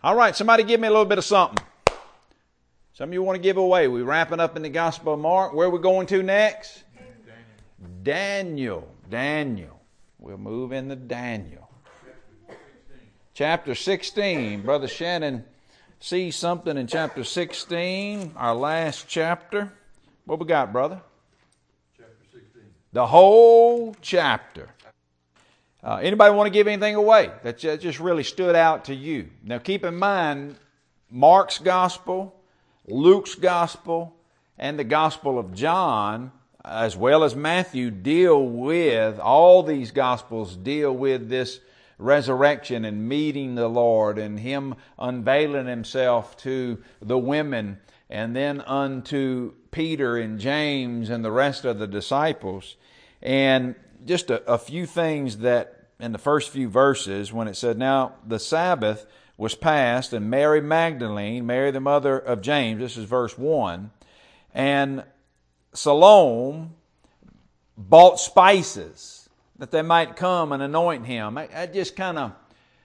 All right, somebody give me a little bit of something. Some of you want to give away. We're wrapping up in the Gospel of Mark. Where are we going to next? Daniel. We'll move into Daniel. Chapter 16. Brother Shannon sees something in chapter 16, our last chapter. What we got, brother? Chapter 16. The whole chapter. Anybody want to give anything away that just really stood out to you? Now keep in mind, Mark's Gospel, Luke's Gospel, and the Gospel of John, as well as Matthew, all these Gospels deal with this resurrection and meeting the Lord and Him unveiling Himself to the women and then unto Peter and James and the rest of the disciples. And just a few things that in the first few verses when it said, now the Sabbath was past and Mary Magdalene, Mary the mother of James, this is verse 1, and Salome bought spices that they might come and anoint him. It just kind of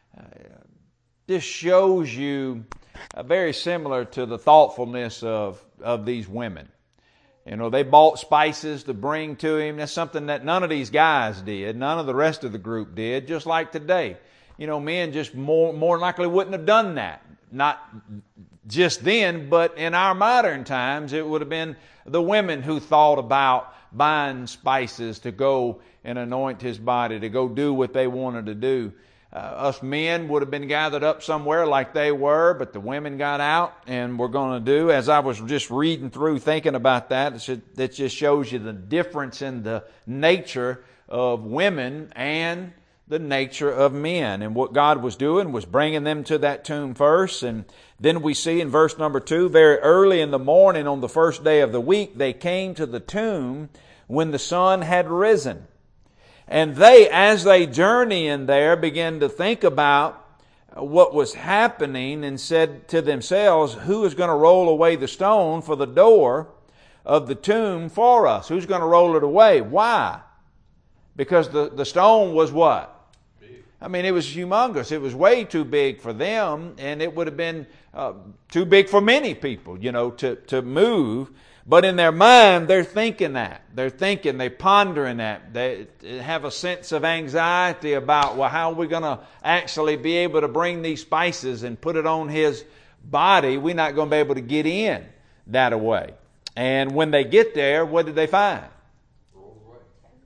shows you very similar to the thoughtfulness of these women. You know, they bought spices to bring to him. That's something that none of these guys did. None of the rest of the group did, just like today. You know, men just more likely wouldn't have done that. Not just then, but in our modern times, it would have been the women who thought about buying spices to go and anoint his body, to go do what they wanted to do. Us men would have been gathered up somewhere like they were, but the women got out and we're going to do, as I was just reading through, thinking about that, it just shows you the difference in the nature of women and the nature of men. And what God was doing was bringing them to that tomb first. And then we see in verse number 2, very early in the morning on the first day of the week, they came to the tomb when the sun had risen. And they, as they journey in there, began to think about what was happening and said to themselves, who is going to roll away the stone for the door of the tomb for us? Who's going to roll it away? Why? Because the stone was what? Big. I mean, it was humongous. It was way too big for them, and it would have been too big for many people, to move. But in their mind, they're thinking that. They're pondering that. They have a sense of anxiety about, well, how are we going to actually be able to bring these spices and put it on his body? We're not going to be able to get in that way. And when they get there, what did they find? Rolled away.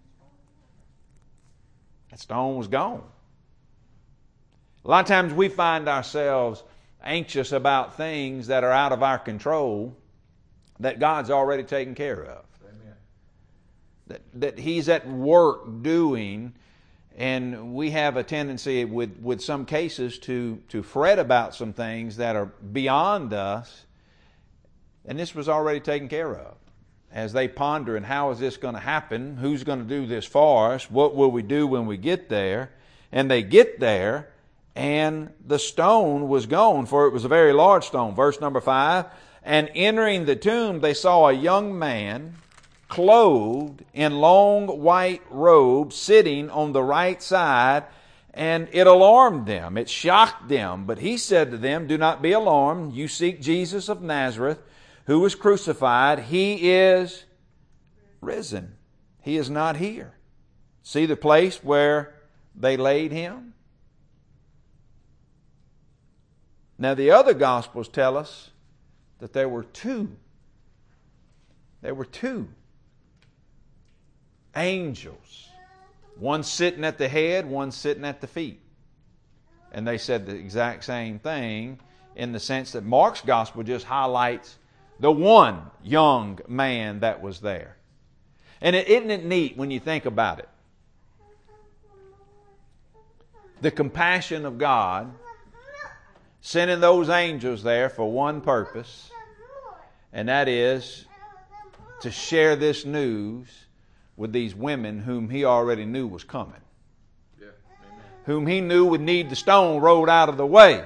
That stone was gone. A lot of times we find ourselves anxious about things that are out of our control, that God's already taken care of. Amen. That He's at work doing, and we have a tendency with some cases to fret about some things that are beyond us, and this was already taken care of. As they ponder, and how is this going to happen? Who's going to do this for us? What will we do when we get there? And they get there, and the stone was gone, for it was a very large stone. Verse number 5, and entering the tomb, they saw a young man clothed in long white robes sitting on the right side, and it alarmed them. It shocked them. But he said to them, do not be alarmed. You seek Jesus of Nazareth, who was crucified. He is risen. He is not here. See the place where they laid him? Now the other Gospels tell us that there were two angels. One sitting at the head, one sitting at the feet. And they said the exact same thing in the sense that Mark's Gospel just highlights the one young man that was there. And isn't it neat when you think about it? The compassion of God sending those angels there for one purpose, and that is to share this news with these women whom He already knew was coming. Yeah. Amen. Whom He knew would need the stone rolled out of the way.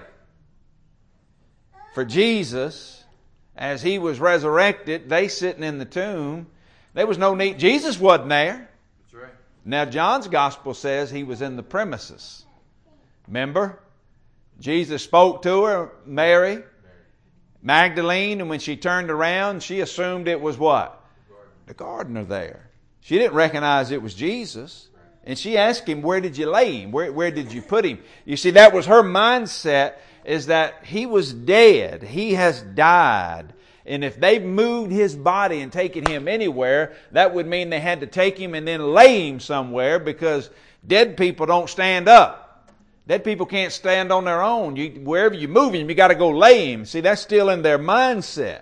For Jesus, as He was resurrected, they sitting in the tomb, there was no need. Jesus wasn't there. That's right. Now John's Gospel says He was in the premises. Remember? Jesus spoke to her, Mary Magdalene, and when she turned around, she assumed it was what? The gardener there. She didn't recognize it was Jesus. And she asked him, where did you lay him? Where did you put him? You see, that was her mindset, is that he was dead. He has died. And if they've moved his body and taken him anywhere, that would mean they had to take him and then lay him somewhere, because dead people don't stand up. Dead people can't stand on their own. Wherever you move him, you got to go lay him. See, that's still in their mindset.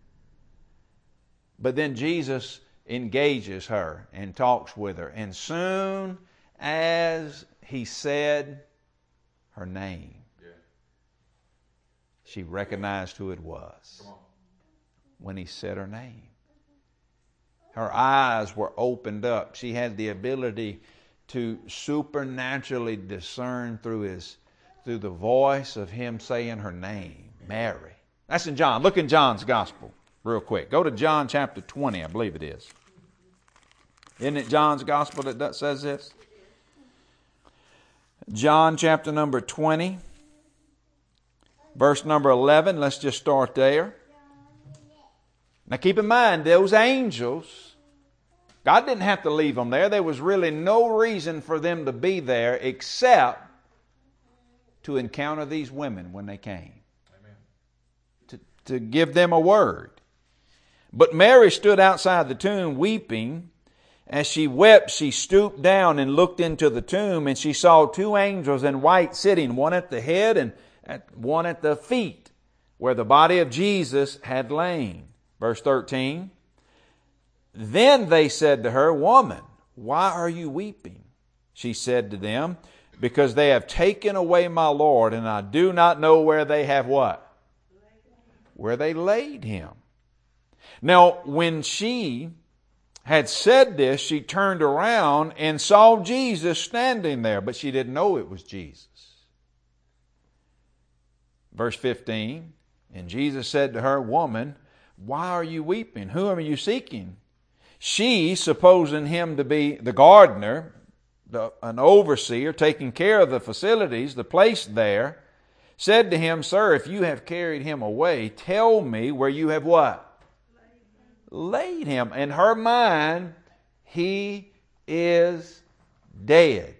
But then Jesus engages her and talks with her. And soon as he said her name, she recognized who it was. When he said her name, her eyes were opened up. She had the ability to supernaturally discern through the voice of him saying her name, Mary. That's in John. Look in John's Gospel real quick. Go to John chapter 20, I believe it is. Isn't it John's Gospel that says this? John chapter number 20, verse number 11. Let's just start there. Now keep in mind, those angels, God didn't have to leave them there. There was really no reason for them to be there except to encounter these women when they came. Amen. To give them a word. But Mary stood outside the tomb weeping. As she wept, she stooped down and looked into the tomb, and she saw two angels in white sitting, one at the head and one at the feet, where the body of Jesus had lain. Verse 13. Then they said to her, Woman, why are you weeping? She said to them, Because they have taken away my Lord, and I do not know where they have what? Where they laid him. Now, when she had said this, she turned around and saw Jesus standing there, but she didn't know it was Jesus. Verse 15, and Jesus said to her, Woman, why are you weeping? Whom are you seeking? She, supposing him to be the gardener, an overseer taking care of the facilities, the place there, said to him, Sir, if you have carried him away, tell me where you have what? Laid him. In her mind, he is dead.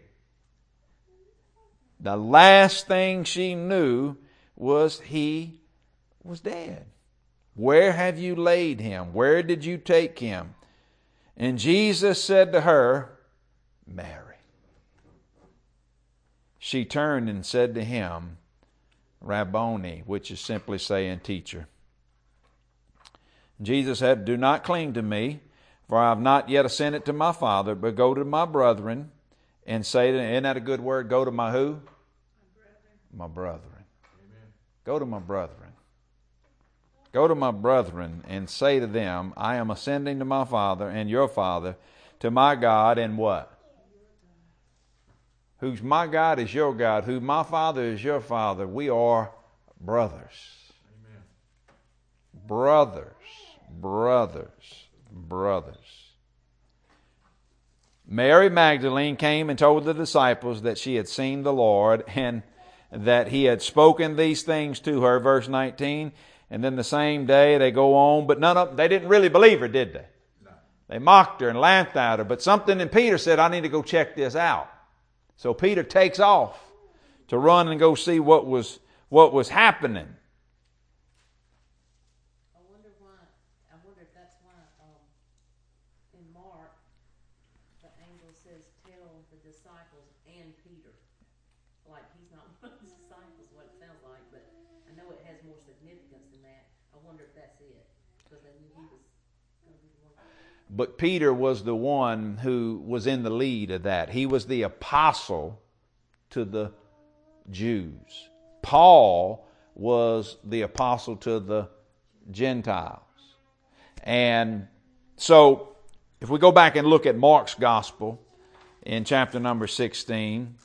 The last thing she knew was he was dead. Where have you laid him? Where did you take him? And Jesus said to her, Mary. She turned and said to him, Rabboni, which is simply saying teacher. Jesus said, Do not cling to me, for I have not yet ascended to my Father, but go to my brethren and say to them, isn't that a good word? Go to my who? My brethren. Amen. Go to my brethren. Go to my brethren and say to them, I am ascending to my Father and your Father, to my God and what? Who's my God is your God. Who my Father is your Father. We are brothers. Amen. Brothers. Mary Magdalene came and told the disciples that she had seen the Lord and that he had spoken these things to her. Verse 19. And then the same day they go on, but none of them, they didn't really believe her, did they? No. They mocked her and laughed at her. But something in Peter said, I need to go check this out. So Peter takes off to run and go see what was happening. I wonder if that's why in Mark the angel says, tell the disciples and Peter. Like he's not one of the disciples, what it sounds like, but I know it has more significance than that. I wonder if that's it. Because they knew he was going to be the one. But Peter was the one who was in the lead of that. He was the apostle to the Jews. Paul was the apostle to the Gentiles. And so, if we go back and look at Mark's gospel in chapter number 16,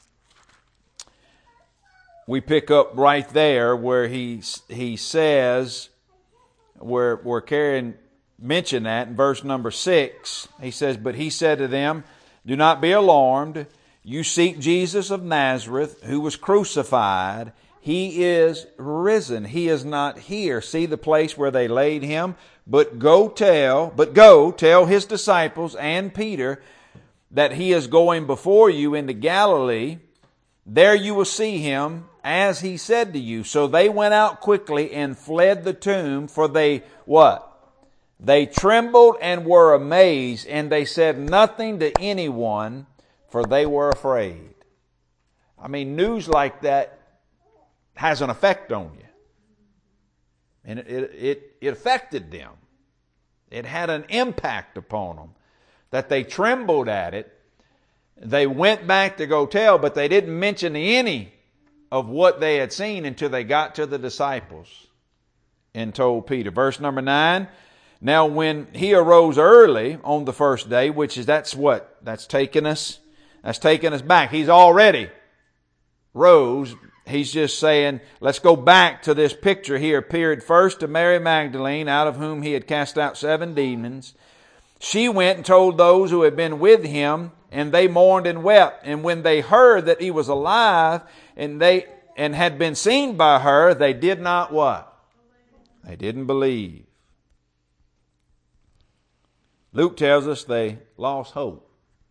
we pick up right there where he says, where Karen mentioned that in verse number 6. He says, But he said to them, Do not be alarmed. You seek Jesus of Nazareth, who was crucified. He is risen. He is not here. See the place where they laid him. But go tell his disciples and Peter that he is going before you into Galilee. There you will see him as he said to you. So they went out quickly and fled the tomb, for they, what? They trembled and were amazed, and they said nothing to anyone, for they were afraid. I mean, news like that has an effect on you. And it affected them. It had an impact upon them that they trembled at it. They went back to go tell, but they didn't mention any of what they had seen until they got to the disciples and told Peter. Verse number 9. Now when he arose early on the first day, which is, that's taking us back. He's already rose. He's just saying, let's go back to this picture. He appeared first to Mary Magdalene, out of whom he had cast out 7 demons. She went and told those who had been with him, and they mourned and wept. And when they heard that he was alive and had been seen by her, they did not what? They didn't believe. Luke tells us they lost hope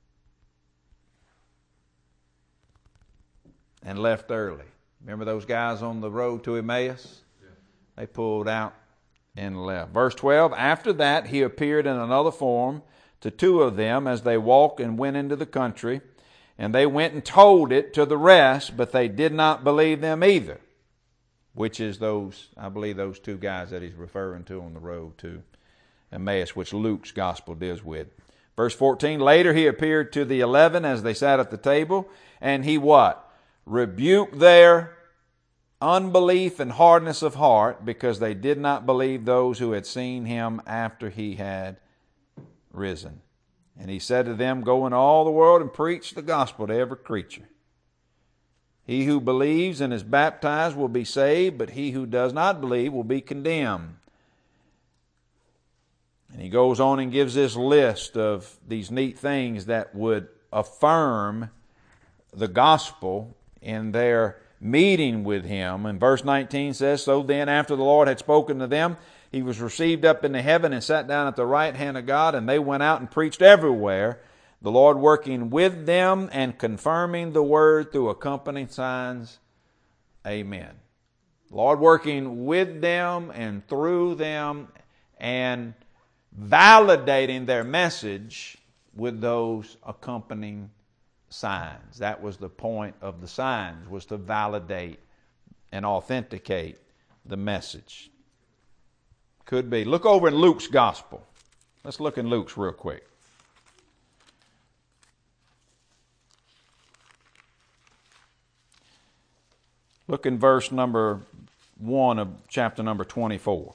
and left early. Remember those guys on the road to Emmaus? Yeah. They pulled out and left. Verse 12, after that he appeared in another form to 2 of them as they walked and went into the country. And they went and told it to the rest, but they did not believe them either. Which is those 2 guys that he's referring to on the road to Emmaus, which Luke's gospel deals with. Verse 14, later he appeared to the 11 as they sat at the table, and he what? Rebuked their unbelief and hardness of heart, because they did not believe those who had seen him after he had risen. And he said to them, go into all the world and preach the gospel to every creature. He who believes and is baptized will be saved, but he who does not believe will be condemned. And he goes on and gives this list of these neat things that would affirm the gospel in their meeting with him. And verse 19 says, so then after the Lord had spoken to them, he was received up into heaven and sat down at the right hand of God, and they went out and preached everywhere, the Lord working with them and confirming the word through accompanying signs. Amen. Lord working with them and through them and validating their message with those accompanying signs. That was the point of the signs, was to validate and authenticate the message. Could be. Look over in Luke's gospel. Let's look in Luke's real quick. Look in verse number 1 of chapter number 24.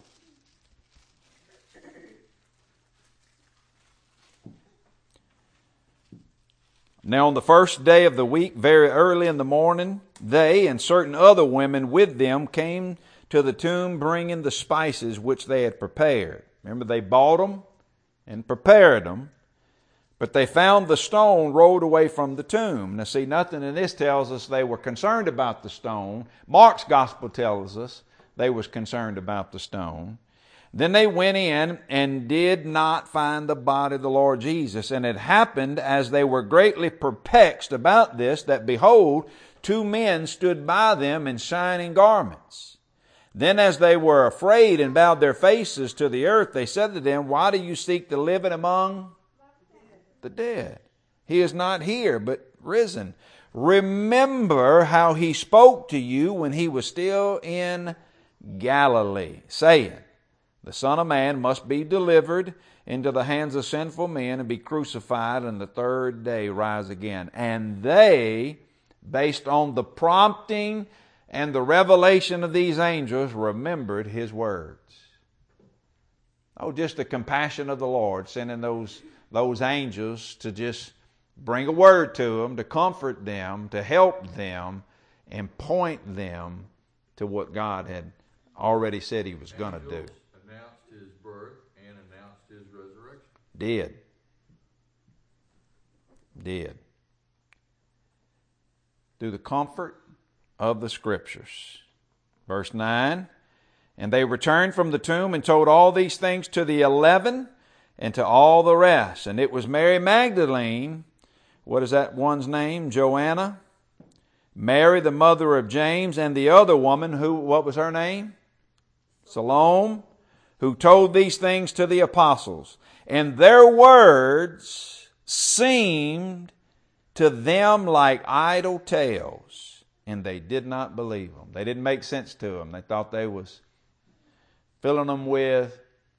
Now on the first day of the week, very early in the morning, they and certain other women with them came to the tomb bringing the spices which they had prepared. Remember, they bought them and prepared them, but they found the stone rolled away from the tomb. Now see, nothing in this tells us they were concerned about the stone. Mark's gospel tells us they was concerned about the stone. Then they went in and did not find the body of the Lord Jesus. And it happened, as they were greatly perplexed about this, that behold, 2 men stood by them in shining garments. Then as they were afraid and bowed their faces to the earth, they said to them, why do you seek the living among the dead? He is not here, but risen. Remember how he spoke to you when he was still in Galilee, saying, the Son of Man must be delivered into the hands of sinful men and be crucified, and the 3rd day rise again. And they, based on the prompting and the revelation of these angels, remembered his words. Oh, just the compassion of the Lord, sending those angels to just bring a word to them, to comfort them, to help them, and point them to what God had already said he was going to do. Announced his birth and announced his resurrection. Did. Through the comfort of the Scriptures. Verse 9, and they returned from the tomb and told all these things to the 11 and to all the rest. And it was Mary Magdalene, what is that one's name? Joanna, Mary the mother of James, and the other woman, who, what was her name? Salome, who told these things to the apostles. And their words seemed to them like idle tales, and they did not believe them. They didn't make sense to them. They thought they was filling them with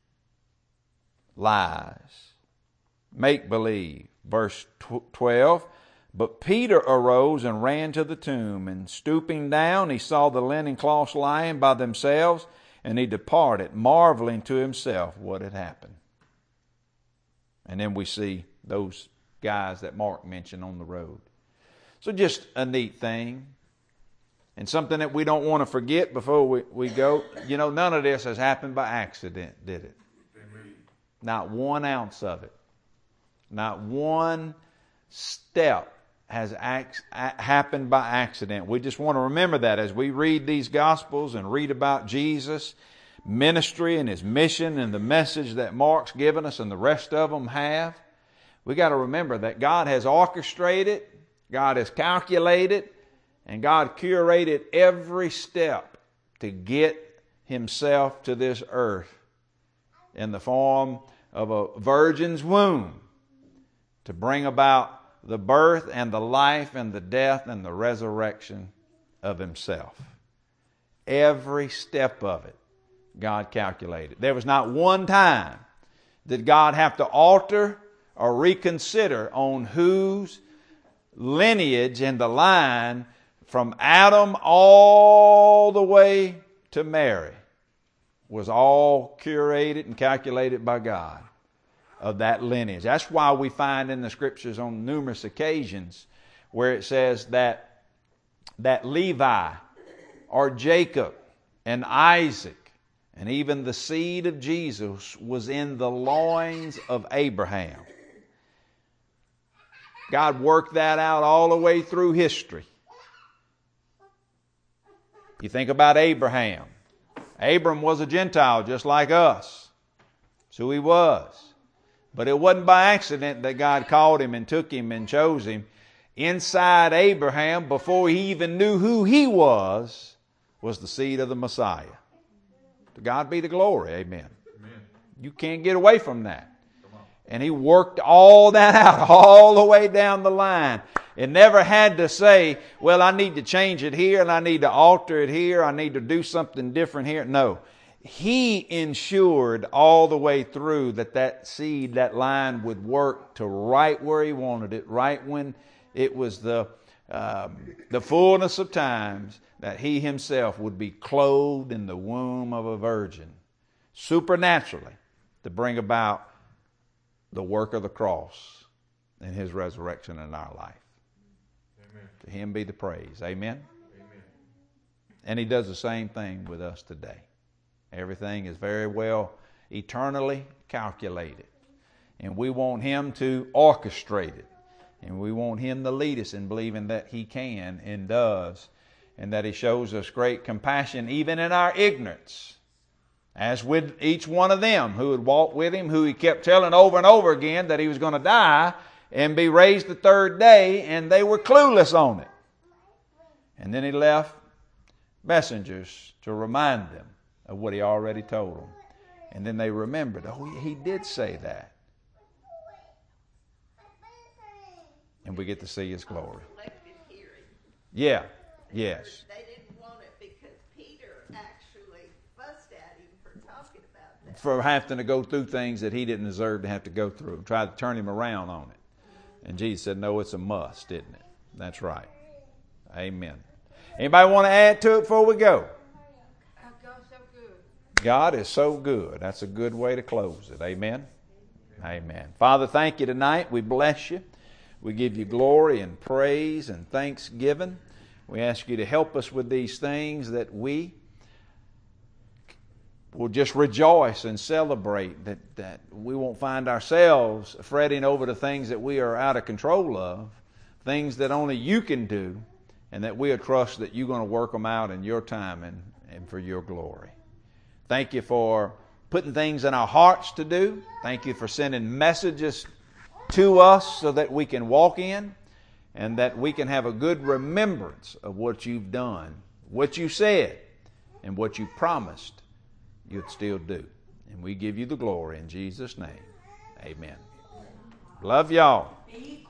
lies, make-believe. Verse 12, but Peter arose and ran to the tomb, and stooping down, he saw the linen cloths lying by themselves, and he departed, marveling to himself what had happened. And then we see those guys that Mark mentioned on the road. So just a neat thing. And something that we don't want to forget before we go. You know, none of this has happened by accident, did it? Amen. Not 1 ounce of it. Not one step has happened by accident. We just want to remember that as we read these Gospels and read about Jesus' ministry and His mission and the message that Mark's given us and the rest of them have. We got to remember that God has orchestrated, God has calculated, and God curated every step to get Himself to this earth in the form of a virgin's womb to bring about the birth and the life and the death and the resurrection of Himself. Every step of it, God calculated. There was not one time did God have to alter or reconsider on whose lineage and the line from Adam all the way to Mary was all curated and calculated by God of that lineage. That's why we find in the Scriptures on numerous occasions where it says that Levi or Jacob and Isaac and even the seed of Jesus was in the loins of Abraham. God worked that out all the way through history. You think about Abraham. Abram was a Gentile just like us. That's who he was. But it wasn't by accident that God called him and took him and chose him. Inside Abraham, before he even knew who he was the seed of the Messiah. To God be the glory. Amen. Amen. You can't get away from that. And He worked all that out all the way down the line. It never had to say, well, I need to change it here and I need to alter it here. I need to do something different here. No. He ensured all the way through that seed, that line would work to right where He wanted it, right when it was the fullness of times that He Himself would be clothed in the womb of a virgin, supernaturally, to bring about the work of the cross and His resurrection in our life. Amen. To Him be the praise. Amen? Amen. And He does the same thing with us today. Everything is very well eternally calculated. And we want Him to orchestrate it. And we want Him to lead us in believing that He can and does. And that He shows us great compassion even in our ignorance. As with each one of them who had walked with Him, who He kept telling over and over again that He was going to die and be raised the third day, and they were clueless on it. And then He left messengers to remind them of what He already told them. And then they remembered, oh, He did say that. And we get to see His glory. Selective hearing. Yeah, yes. They didn't want it because Peter actually fussed at him for talking about that. For having to go through things that he didn't deserve to have to go through. Tried to turn him around on it. And Jesus said, no, it's a must, isn't it? That's right. Amen. Anybody want to add to it before we go? God's so good. God is so good. That's a good way to close it. Amen? Amen. Father, thank You tonight. We bless You. We give You glory and praise and thanksgiving. We ask You to help us with these things, that we will just rejoice and celebrate, that we won't find ourselves fretting over the things that we are out of control of, things that only You can do, and that we'll trust that You're going to work them out in Your time and for your glory. Thank you for putting things in our hearts to do. Thank you for sending messages to us so that we can walk in and that we can have a good remembrance of what you've done, what you said, and what you promised you'd still do. And we give you the glory in Jesus' name. Amen. Love y'all.